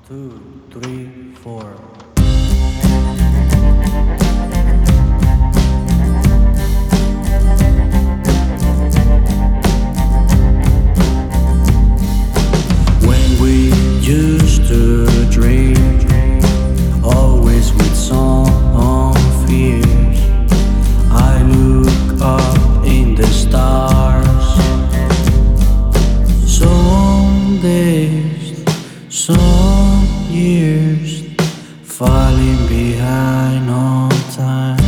two, three, four. When we used to dream, always with some fears, I look up in the stars. Some days, some years, falling behind on time,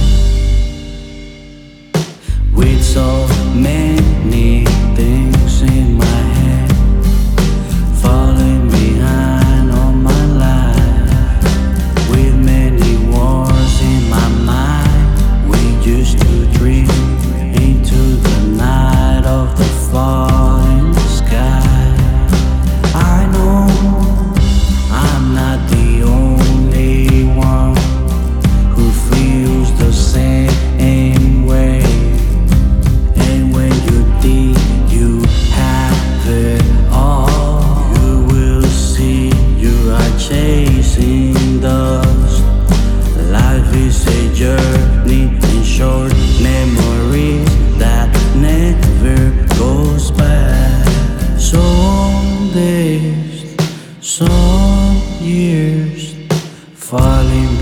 with so many things in my head, falling behind on my life, with many wars in my mind. We used to dream into the night of the falling sky. I know I'm not the only one who feels the same way. And when you think you have it all, you will see you are chasing dust. Life is a journey in short memories that never goes back. Some days, some years, falling